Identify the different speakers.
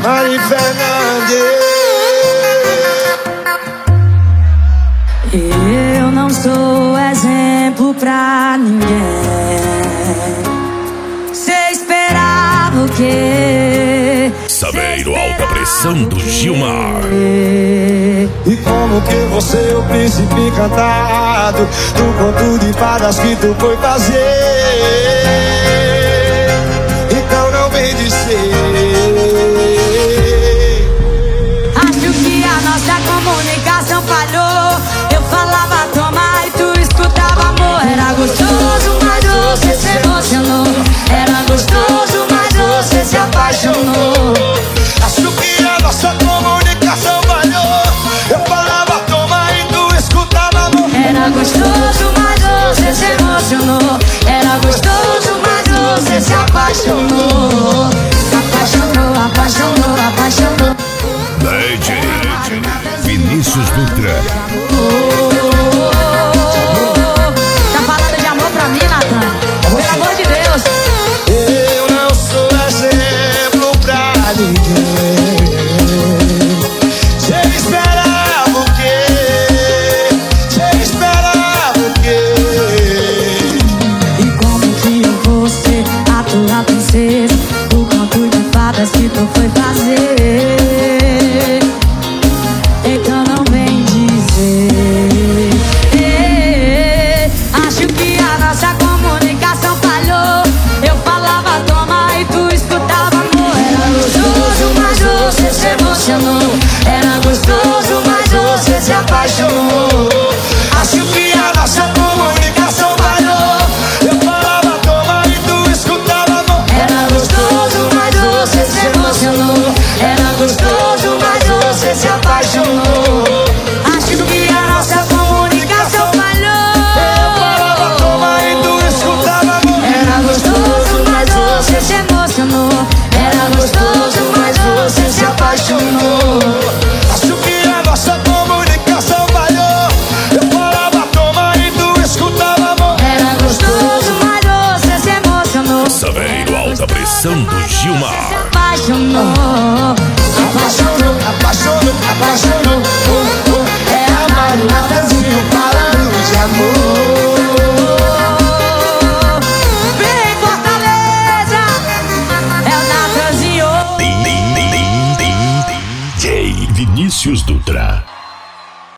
Speaker 1: Mari Fernandes.
Speaker 2: Eu não sou exemplo pra ninguém. Cê esperava o quê?
Speaker 3: Saveiro Alta Pressão do Gilmar.
Speaker 1: E como que você, o príncipe encantado, do conto de fadas que tu foi fazer? Então não vem dizer.
Speaker 2: Acho que a nossa comunicação falhou. Eu falava toma e tu escutava amor. Era gostoso, mas você se emocionou. Era gostoso, mas você se apaixonou.
Speaker 1: Acho que a nossa comunicação falhou. Eu falava toma e tu escutava amor.
Speaker 2: Era gostoso, mas você se emocionou. Era gostoso, mas você se apaixonou. Apaixonou, apaixonou, apaixonou.
Speaker 3: DJ Vinícius Dutra.
Speaker 2: Tá falando de amor pra mim, Natan? Pelo amor de Deus.
Speaker 1: Eu não sou exemplo pra ninguém. Cê esperava o quê? Cê esperava o quê?
Speaker 2: E como que eu vou ser a tua princesa? O conto de fadas que tu foi fazer. Então não vem dizer. Acho que a nossa comunicação falhou. Eu falava toma e tu escutava amor. Era gostoso, mas você se emocionou. Era gostoso, mas você se apaixonou.
Speaker 1: Acho que a nossa comunicação falhou. Eu falava toma e tu escutava amor.
Speaker 2: Era gostoso, mas você se emocionou. Era gostoso, mas você se apaixonou. Acho que a nossa comunicação falhou.
Speaker 1: Eu falava toma e tu escutava amor.
Speaker 2: Era gostoso, mas você se emocionou. Era gostoso, mas você se apaixonou.
Speaker 1: Acho que a nossa comunicação falhou. Eu falava toma e tu escutava amor.
Speaker 2: Era gostoso, mas você se emocionou.
Speaker 3: Saveiro Alta Pressão do Gilmar.
Speaker 2: Apaixonou.
Speaker 1: Apaixonou, apaixonou, apaixonou. É a Mari Fernandes.